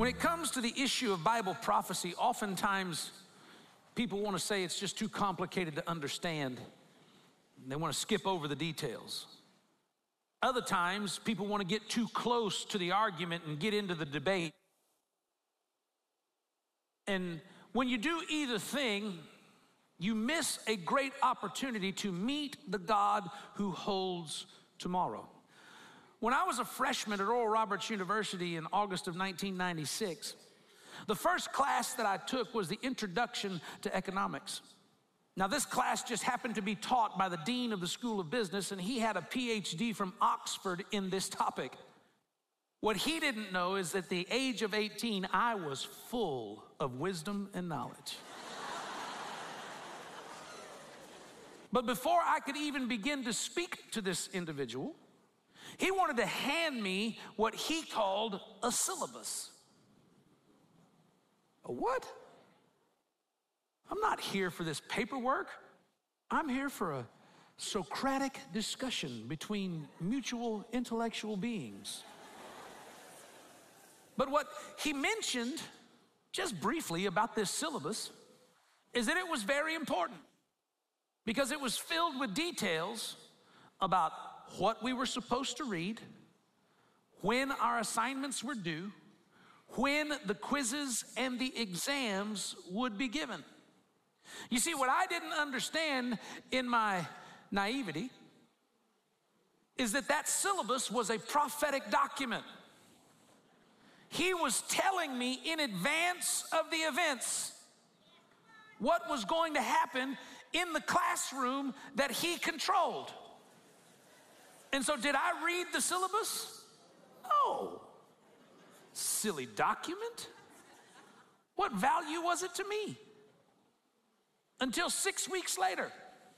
When it comes to the issue of Bible prophecy, oftentimes people want to say it's just too complicated to understand. They want to skip over the details. Other times, people want to get too close to the argument and get into the debate. And when you do either thing, you miss a great opportunity to meet the God who holds tomorrow. When I was a freshman at Oral Roberts University in August of 1996, the first class that I took was the Introduction to Economics. Now, this class just happened to be taught by the dean of the School of Business, and he had a PhD from Oxford in this topic. What he didn't know is that at the age of 18, I was full of wisdom and knowledge. But before I could even begin to speak to this individual, he wanted to hand me what he called a syllabus. A what? I'm not here for this paperwork. I'm here for a Socratic discussion between mutual intellectual beings. But what he mentioned, just briefly about this syllabus, is that it was very important because it was filled with details about what we were supposed to read, when our assignments were due, when the quizzes and the exams would be given. You see, what I didn't understand in my naivety is that that syllabus was a prophetic document. He was telling me in advance of the events what was going to happen in the classroom that he controlled. And so did I read the syllabus? No. Silly document. What value was it to me? Until 6 weeks later,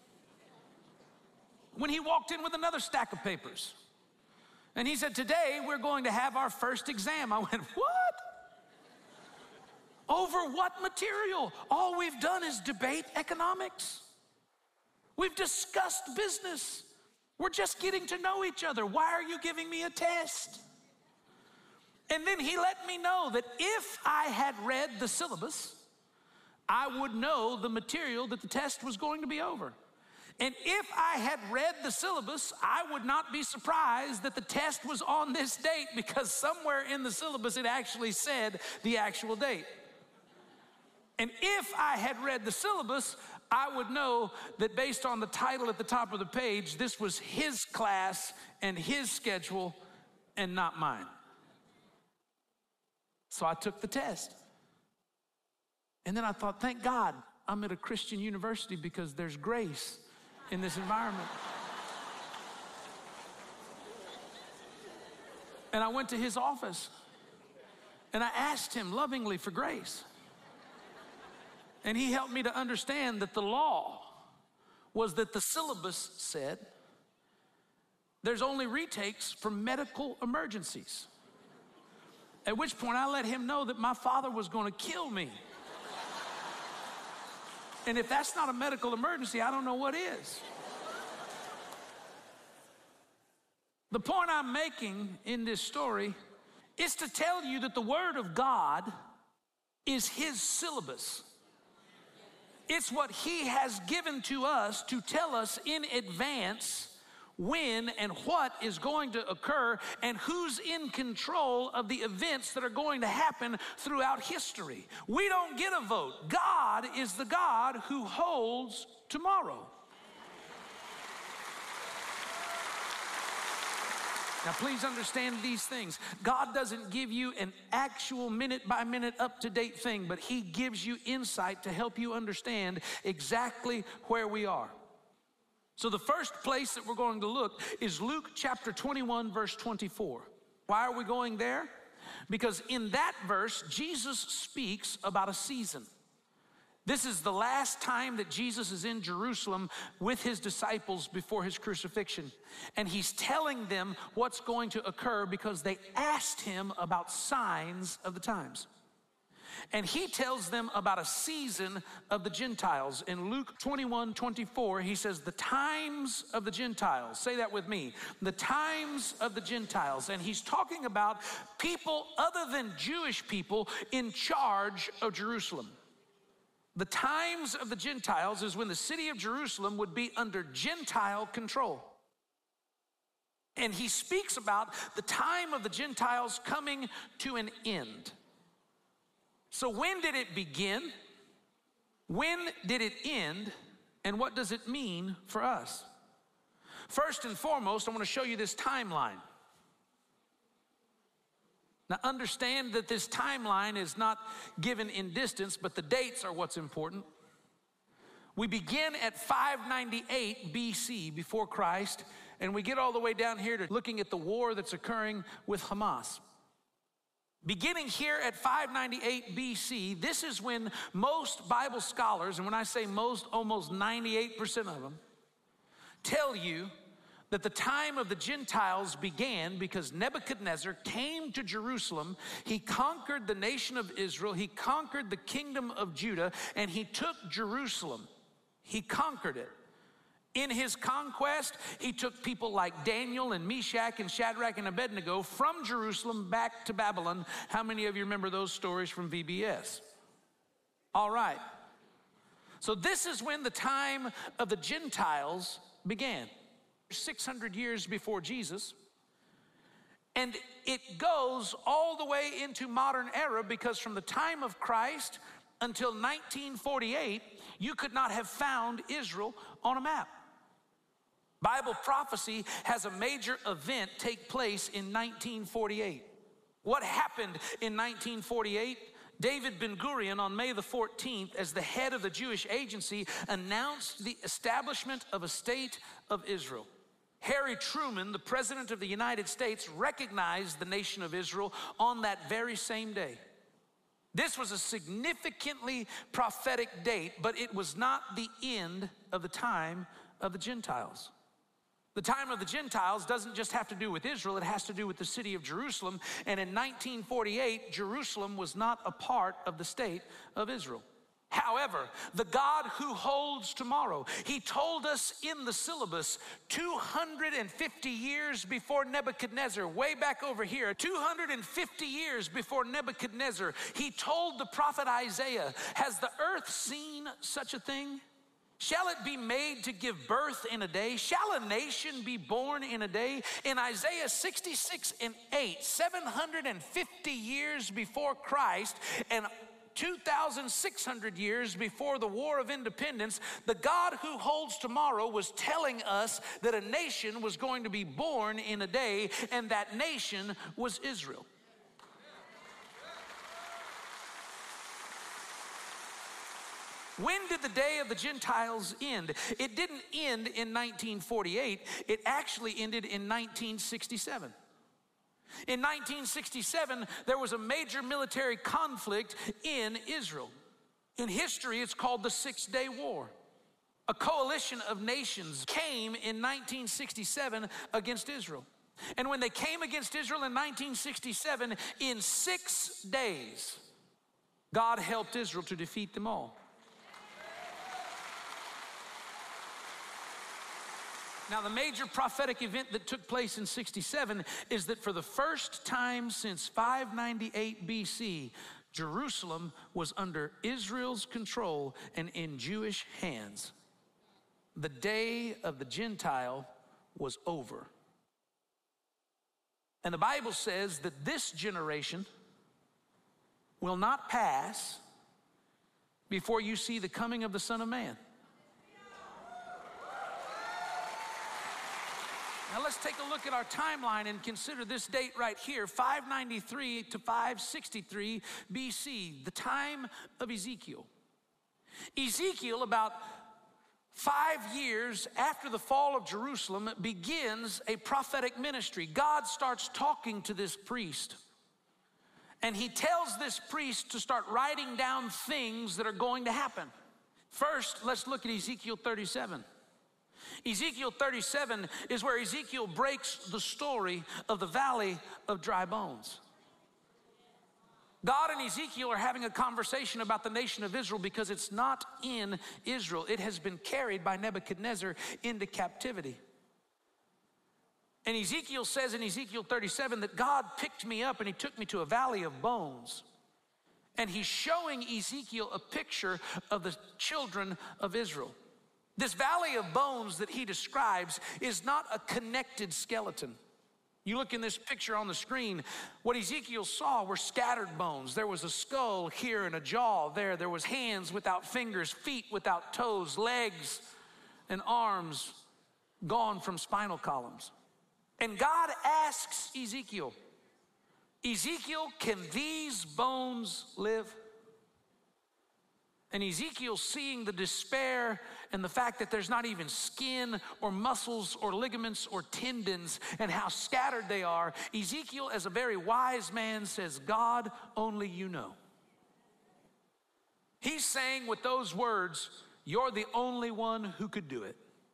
when he walked in with another stack of papers. And he said, today we're going to have our first exam. I went, what? Over what material? All we've done is debate economics. We've discussed business. We're just getting to know each other. Why are you giving me a test? And then he let me know that if I had read the syllabus, I would know the material that the test was going to be over. And if I had read the syllabus, I would not be surprised that the test was on this date, because somewhere in the syllabus it actually said the actual date. And if I had read the syllabus, I would know that based on the title at the top of the page, this was his class and his schedule and not mine. So I took the test. And then I thought, thank God I'm at a Christian university because there's grace in this environment. And I went to his office and I asked him lovingly for grace. And he helped me to understand that the law was that the syllabus said there's only retakes for medical emergencies. At which point I let him know that my father was going to kill me. And if that's not a medical emergency, I don't know what is. The point I'm making in this story is to tell you that the Word of God is His syllabus. It's what He has given to us to tell us in advance when and what is going to occur and who's in control of the events that are going to happen throughout history. We don't get a vote. God is the God who holds tomorrow. Now, please understand these things. God doesn't give you an actual minute-by-minute up-to-date thing, but He gives you insight to help you understand exactly where we are. So the first place that we're going to look is Luke chapter 21, verse 24. Why are we going there? Because in that verse, Jesus speaks about a season. This is the last time that Jesus is in Jerusalem with His disciples before His crucifixion. And He's telling them what's going to occur because they asked Him about signs of the times. And he tells them about a season of the Gentiles. In Luke 21:24, he says, the times of the Gentiles. Say that with me. The times of the Gentiles. And he's talking about people other than Jewish people in charge of Jerusalem. The times of the Gentiles is when the city of Jerusalem would be under Gentile control. And he speaks about the time of the Gentiles coming to an end. So when did it begin? When did it end? And what does it mean for us? First and foremost, I want to show you this timeline. Now understand that this timeline is not given in distance, but the dates are what's important. We begin at 598 BC, before Christ, and we get all the way down here to looking at the war that's occurring with Hamas. Beginning here at 598 BC, this is when most Bible scholars, and when I say most, almost 98% of them, tell you that the time of the Gentiles began because Nebuchadnezzar came to Jerusalem. He conquered the nation of Israel. He conquered the kingdom of Judah, and he took Jerusalem. He conquered it. In his conquest, he took people like Daniel and Meshach and Shadrach and Abednego from Jerusalem back to Babylon. How many of you remember those stories from VBS? All right. So this is when the time of the Gentiles began. 600 years before Jesus. And it goes all the way into modern era, because from the time of Christ until 1948, you could not have found Israel on a map. Bible prophecy has a major event take place in 1948. What happened in 1948? David Ben-Gurion on May the 14th, as the head of the Jewish agency, announced the establishment of a state of Israel. Harry Truman, the president of the United States, recognized the nation of Israel on that very same day. This was a significantly prophetic date, but it was not the end of the time of the Gentiles. The time of the Gentiles doesn't just have to do with Israel, it has to do with the city of Jerusalem. And in 1948, Jerusalem was not a part of the state of Israel. However, the God who holds tomorrow, he told us in the syllabus 250 years before Nebuchadnezzar, way back over here, 250 years before Nebuchadnezzar, he told the prophet Isaiah, has the earth seen such a thing? Shall it be made to give birth in a day? Shall a nation be born in a day? In Isaiah 66:8, 750 years before Christ and 2,600 years before the War of Independence, the God who holds tomorrow was telling us that a nation was going to be born in a day, and that nation was Israel. When did the day of the Gentiles end? It didn't end in 1948. It actually ended in 1967. In 1967, there was a major military conflict in Israel. In history, it's called the Six-Day War. A coalition of nations came in 1967 against Israel. And when they came against Israel in 1967, in 6 days, God helped Israel to defeat them all. Now, the major prophetic event that took place in 67 is that for the first time since 598 BC, Jerusalem was under Israel's control and in Jewish hands. The day of the Gentile was over. And the Bible says that this generation will not pass before you see the coming of the Son of Man. Now let's take a look at our timeline and consider this date right here, 593 to 563 BC, the time of Ezekiel. Ezekiel, about 5 years after the fall of Jerusalem, begins a prophetic ministry. God starts talking to this priest, and he tells this priest to start writing down things that are going to happen. First, let's look at Ezekiel 37. Ezekiel 37 is where Ezekiel breaks the story of the valley of dry bones. God and Ezekiel are having a conversation about the nation of Israel because it's not in Israel. It has been carried by Nebuchadnezzar into captivity. And Ezekiel says in Ezekiel 37 that God picked me up and he took me to a valley of bones. And he's showing Ezekiel a picture of the children of Israel. This valley of bones that he describes is not a connected skeleton. You look in this picture on the screen, what Ezekiel saw were scattered bones. There was a skull here and a jaw there. There was hands without fingers, feet without toes, legs and arms gone from spinal columns. And God asks Ezekiel, Ezekiel, can these bones live? And Ezekiel, seeing the despair and the fact that there's not even skin or muscles or ligaments or tendons and how scattered they are, Ezekiel, as a very wise man, says, God, only you know. He's saying with those words, you're the only one who could do it.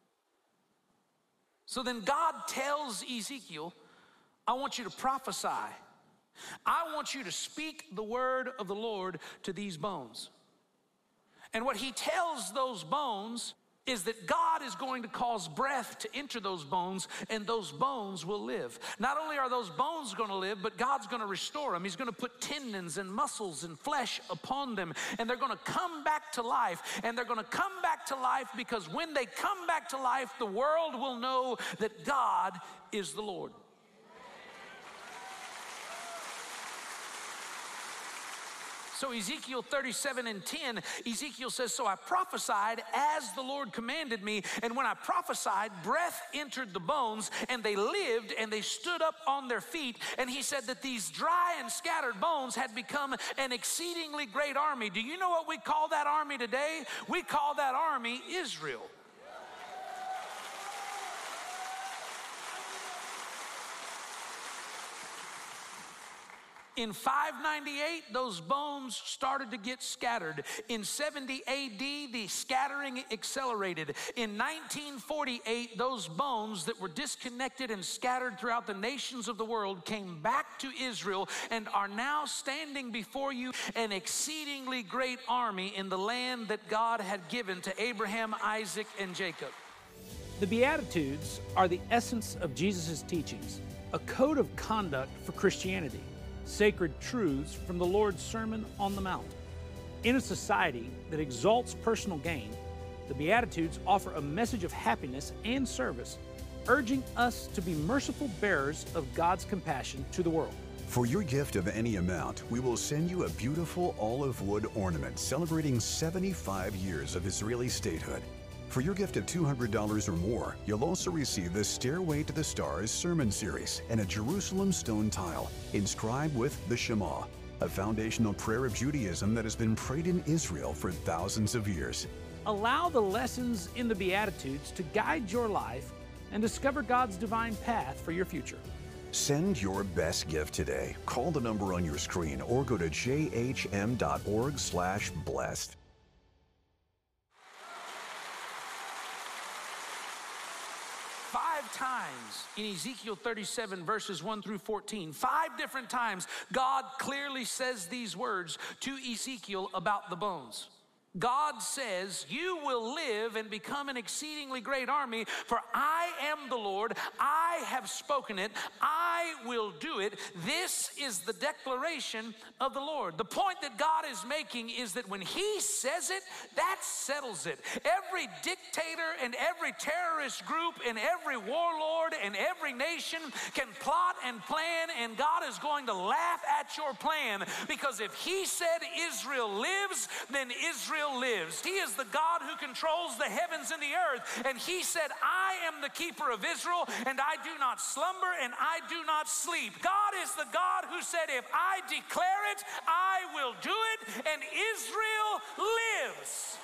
So then God tells Ezekiel, I want you to prophesy. I want you to speak the word of the Lord to these bones. And what he tells those bones is that God is going to cause breath to enter those bones, and those bones will live. Not only are those bones going to live, but God's going to restore them. He's going to put tendons and muscles and flesh upon them, and they're going to come back to life. And they're going to come back to life because when they come back to life, the world will know that God is the Lord. So Ezekiel 37 and 10, Ezekiel says, so I prophesied as the Lord commanded me, and when I prophesied, breath entered the bones, and they lived, and they stood up on their feet. And he said that these dry and scattered bones had become an exceedingly great army. Do you know what we call that army today? We call that army Israel. In 598, those bones started to get scattered. In 70 AD, the scattering accelerated. In 1948, those bones that were disconnected and scattered throughout the nations of the world came back to Israel and are now standing before you, an exceedingly great army in the land that God had given to Abraham, Isaac, and Jacob. The Beatitudes are the essence of Jesus' teachings, a code of conduct for Christianity. Sacred truths from the Lord's Sermon on the Mount. In a society that exalts personal gain, the Beatitudes offer a message of happiness and service, urging us to be merciful bearers of God's compassion to the world. For your gift of any amount, we will send you a beautiful olive wood ornament celebrating 75 years of Israeli statehood. For your gift of $200 or more, you'll also receive the Stairway to the Stars sermon series and a Jerusalem stone tile inscribed with the Shema, a foundational prayer of Judaism that has been prayed in Israel for thousands of years. Allow the lessons in the Beatitudes to guide your life and discover God's divine path for your future. Send your best gift today. Call the number on your screen or go to jhm.org/blessed. 5 times in Ezekiel 37 verses 1 through 14, 5 different times, God clearly says these words to Ezekiel about the bones. God says, you will live and become an exceedingly great army, for I am the Lord, I have spoken it, I will do it. This is the declaration of the Lord. The point that God is making is that when he says it, that settles it. Every dictator and every terrorist group and every warlord and every nation can plot and plan, and God is going to laugh at your plan, because if he said Israel lives, then Israel lives. He is the God who controls the heavens and the earth, and he said, I am the keeper of Israel, and I do not slumber and I do not sleep. God is the God who said, if I declare it, I will do it, and Israel lives.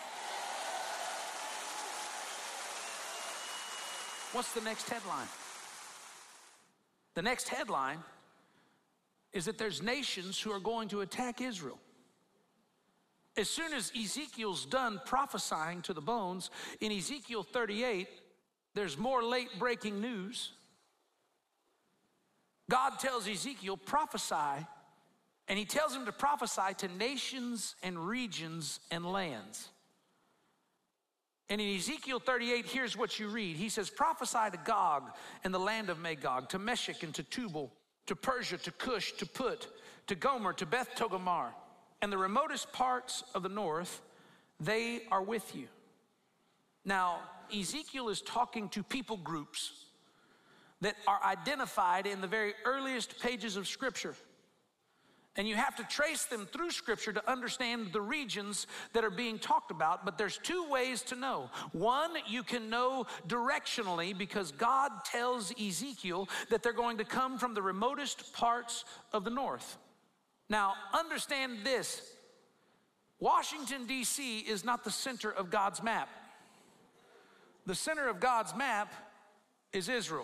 What's the next headline? The next headline is that there's nations who are going to attack Israel. As soon as Ezekiel's done prophesying to the bones, in Ezekiel 38, there's more late-breaking news. God tells Ezekiel, prophesy And he tells him to prophesy to nations and regions and lands. And in Ezekiel 38, here's what you read. He says, prophesy to Gog and the land of Magog, to Meshech and to Tubal, to Persia, to Cush, to Put, to Gomer, to Beth Togarmah, and the remotest parts of the north, they are with you. Now, Ezekiel is talking to people groups that are identified in the very earliest pages of Scripture. And you have to trace them through Scripture to understand the regions that are being talked about. But there's two ways to know. One, you can know directionally because God tells Ezekiel that they're going to come from the remotest parts of the north. Now, understand this. Washington, D.C. is not the center of God's map. The center of God's map is Israel.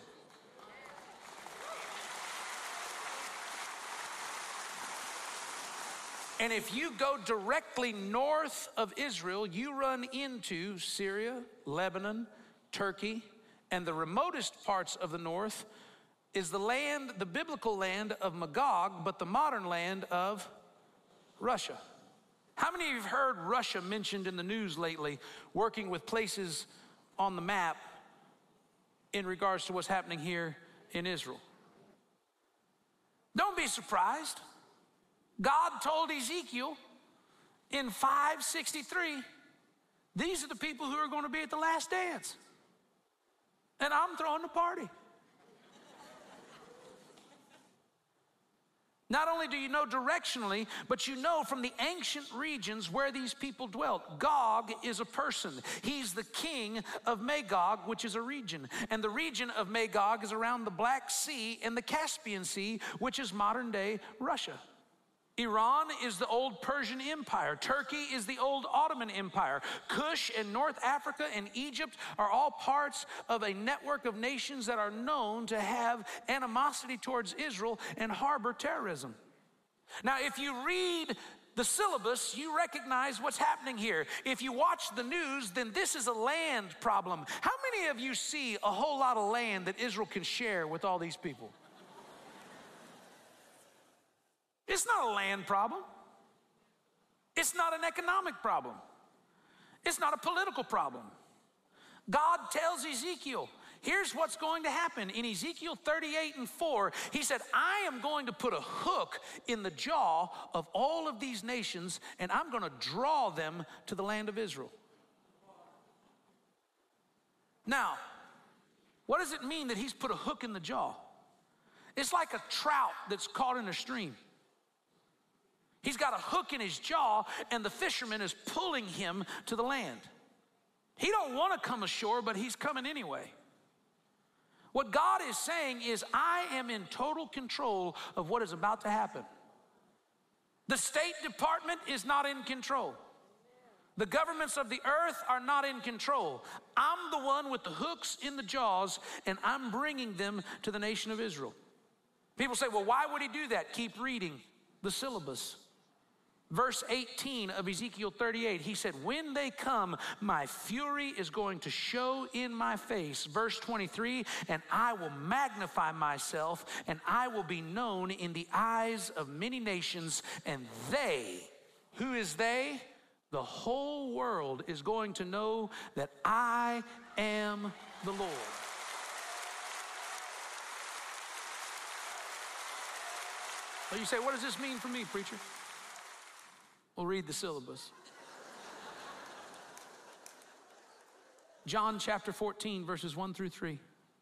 And if you go directly north of Israel, you run into Syria, Lebanon, Turkey, and the remotest parts of the north is the land, the biblical land of Magog, but the modern land of Russia. How many of you have heard Russia mentioned in the news lately, working with places on the map in regards to what's happening here in Israel? Don't be surprised. God told Ezekiel in 563, these are the people who are going to be at the last dance. And I'm throwing the party. Not only do you know directionally, but you know from the ancient regions where these people dwelt. Gog is a person. He's the king of Magog, which is a region. And the region of Magog is around the Black Sea and the Caspian Sea, which is modern day Russia. Iran is the old Persian Empire. Turkey is the old Ottoman Empire. Cush and North Africa and Egypt are all parts of a network of nations that are known to have animosity towards Israel and harbor terrorism. Now, if you read the syllabus, you recognize what's happening here. If you watch the news, then this is a land problem. How many of you see a whole lot of land that Israel can share with all these people? It's not a land problem. It's not an economic problem. It's not a political problem. God tells Ezekiel, here's what's going to happen. In Ezekiel 38:4, he said, I am going to put a hook in the jaw of all of these nations, and I'm going to draw them to the land of Israel. Now, what does it mean that he's put a hook in the jaw? It's like a trout that's caught in a stream. He's got a hook in his jaw, and the fisherman is pulling him to the land. He don't want to come ashore, but he's coming anyway. What God is saying is, I am in total control of what is about to happen. The State Department is not in control. The governments of the earth are not in control. I'm the one with the hooks in the jaws, and I'm bringing them to the nation of Israel. People say, well, why would he do that? Keep reading the syllabus. Verse 18 of Ezekiel 38, he said, when they come, my fury is going to show in my face. Verse 23, and I will magnify myself, and I will be known in the eyes of many nations, and they, who is they? The whole world is going to know that I am the Lord. Well, you say, what does this mean for me, preacher? We'll read the syllabus. John chapter 14, verses 1-3.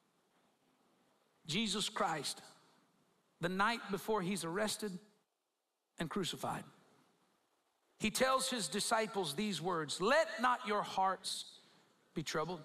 Jesus Christ, the night before he's arrested and crucified, he tells his disciples these words, let not your hearts be troubled.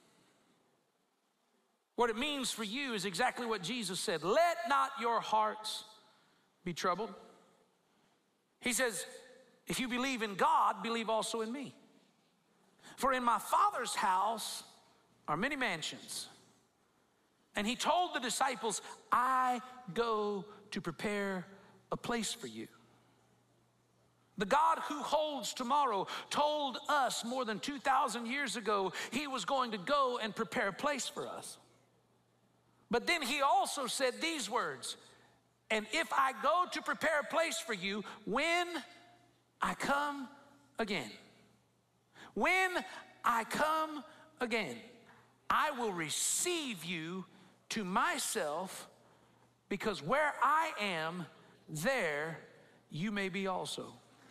What it means for you is exactly what Jesus said. Let not your hearts be troubled. He says, if you believe in God, believe also in me. For in my Father's house are many mansions. And he told the disciples, I go to prepare a place for you. The God who holds tomorrow told us more than 2,000 years ago he was going to go and prepare a place for us. But then he also said these words, And if I go to prepare a place for you, when I come again, when I come again, I will receive you to myself, because where I am, there you may be also.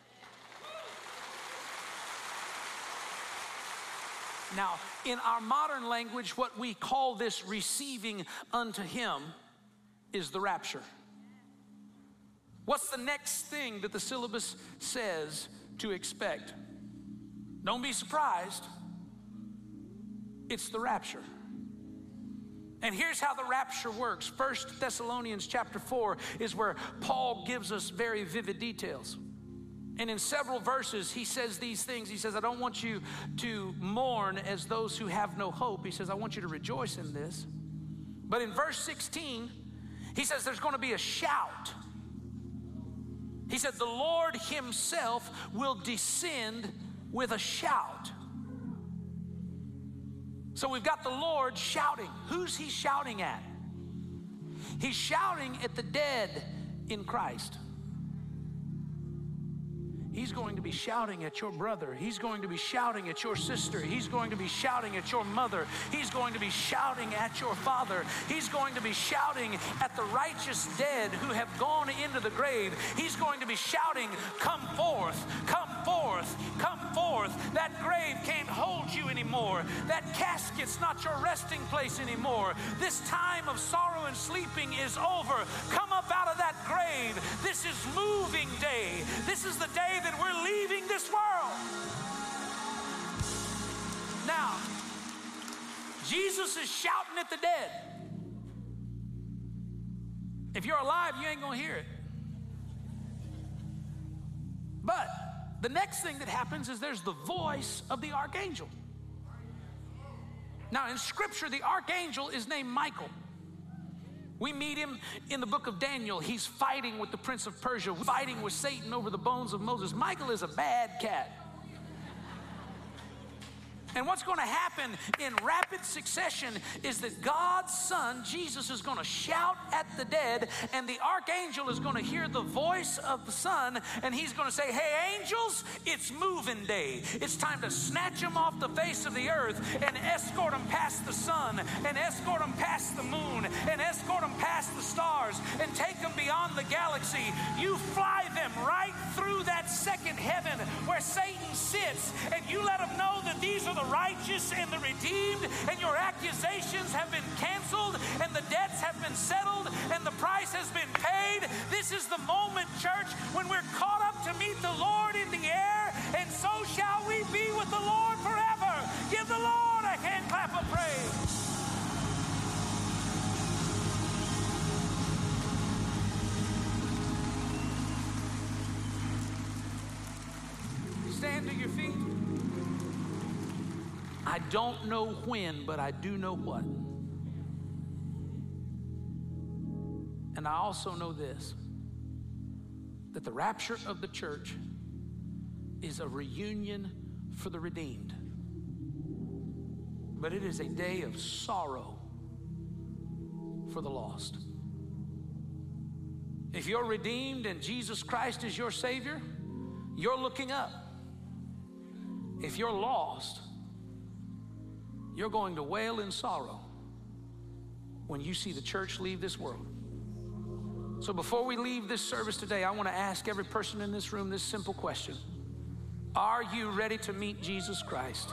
Now, in our modern language, what we call this receiving unto him is the rapture. What's the next thing that the syllabus says to expect? Don't be surprised. It's the rapture. And here's how the rapture works. 1 Thessalonians chapter 4 is where Paul gives us very vivid details. And in several verses, he says these things. He says, I don't want you to mourn as those who have no hope. He says, I want you to rejoice in this. But in verse 16, he says there's going to be a shout. He said, the Lord himself will descend with a shout. So we've got the Lord shouting. Who's he shouting at? He's shouting at the dead in Christ. He's going to be shouting at your brother. He's going to be shouting at your sister. He's going to be shouting at your mother. He's going to be shouting at your father. He's going to be shouting at the righteous dead who have gone into the grave. He's going to be shouting, come forth, come forth, come forth. That grave can't hold you anymore. That casket's not your resting place anymore. This time of sorrow and sleeping is over. Come up out of that grave. This is moving day. This is the day that we're leaving this world. Now, Jesus is shouting at the dead. If you're alive, you ain't gonna hear it. But the next thing that happens is there's the voice of the archangel. Now, in Scripture, the archangel is named Michael. We meet him in the book of Daniel. He's fighting with the prince of Persia, fighting with Satan over the bones of Moses. Michael is a bad cat. And what's going to happen in rapid succession is that God's Son, Jesus, is going to shout at the dead, and the archangel is going to hear the voice of the Son, and he's going to say, hey, angels, it's moving day. It's time to snatch them off the face of the earth and escort them past the sun, and escort them past the moon, and escort them past the stars, and take them beyond the galaxy. You fly them right through that second heaven where Satan sits, and you let them know that these are the righteous and the redeemed, and your accusations have been canceled, and the debts have been settled, and the price has been paid. This is the moment, church, when we're caught up to meet the Lord in the air, and so shall we be with the Lord forever. Give the Lord a hand clap of praise. Stand to your feet. I don't know when, but I do know what. And I also know this, that the rapture of the church is a reunion for the redeemed. But it is a day of sorrow for the lost. If you're redeemed and Jesus Christ is your Savior, you're looking up. If you're lost, you're going to wail in sorrow when you see the church leave this world. So before we leave this service today, I want to ask every person in this room this simple question. Are you ready to meet Jesus Christ?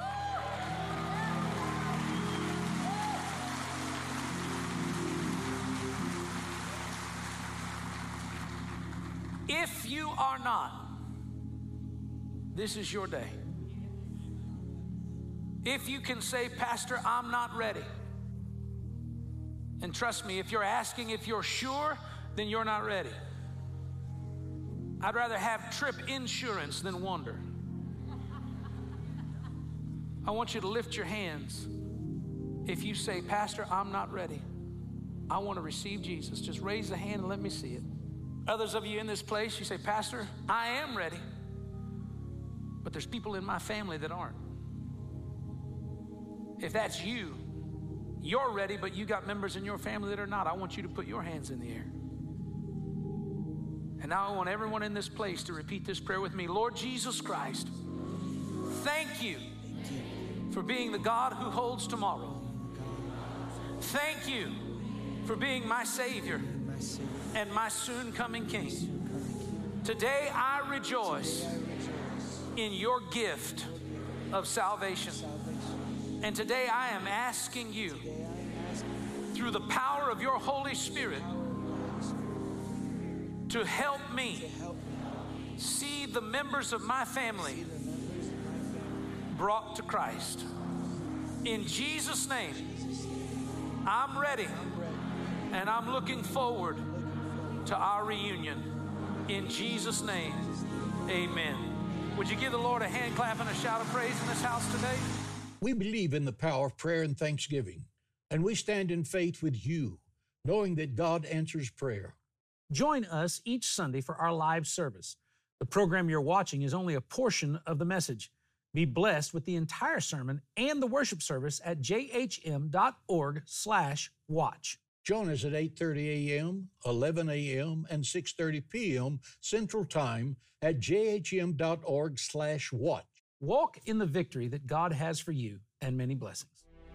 If you are not, this is your day. If you can say, Pastor, I'm not ready. And trust me, if you're asking if you're sure, then you're not ready. I'd rather have trip insurance than wonder. I want you to lift your hands. If you say, Pastor, I'm not ready. I want to receive Jesus. Just raise the hand and let me see it. Others of you in this place, you say, Pastor, I am ready. But there's people in my family that aren't. If that's you, you're ready, but you got members in your family that are not. I want you to put your hands in the air. And now I want everyone in this place to repeat this prayer with me. Lord Jesus Christ, thank you for being the God who holds tomorrow. Thank you for being my Savior and my soon coming King. Today I rejoice in your gift of salvation. And today I am asking you, through the power of your Holy Spirit, to help me see the members of my family brought to Christ. In Jesus' name, I'm ready and I'm looking forward to our reunion. In Jesus' name, amen. Would you give the Lord a hand clap and a shout of praise in this house today? We believe in the power of prayer and thanksgiving, and we stand in faith with you, knowing that God answers prayer. Join us each Sunday for our live service. The program you're watching is only a portion of the message. Be blessed with the entire sermon and the worship service at jhm.org/watch. Join us at 8:30 a.m., 11 a.m., and 6:30 p.m. Central Time at jhm.org/watch. Walk in the victory that God has for you, and many blessings.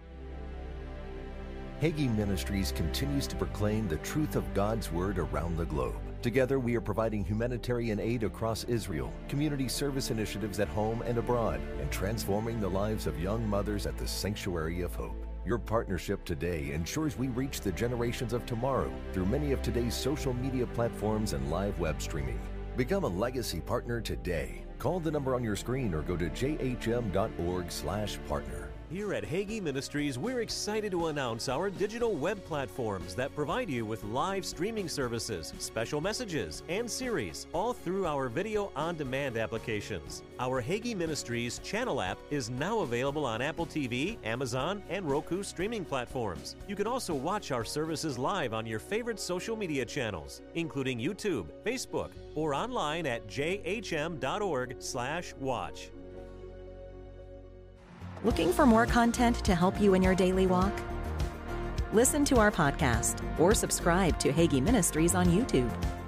Hagee Ministries continues to proclaim the truth of God's Word around the globe. Together, we are providing humanitarian aid across Israel, community service initiatives at home and abroad, and transforming the lives of young mothers at the Sanctuary of Hope. Your partnership today ensures we reach the generations of tomorrow through many of today's social media platforms and live web streaming. Become a legacy partner today. Call the number on your screen or go to jhm.org/partner. Here at Hagee Ministries, we're excited to announce our digital web platforms that provide you with live streaming services, special messages, and series, all through our video on-demand applications. Our Hagee Ministries channel app is now available on Apple TV, Amazon, and Roku streaming platforms. You can also watch our services live on your favorite social media channels, including YouTube, Facebook, or online at jhm.org/watch. Looking for more content to help you in your daily walk? Listen to our podcast or subscribe to Hagee Ministries on YouTube.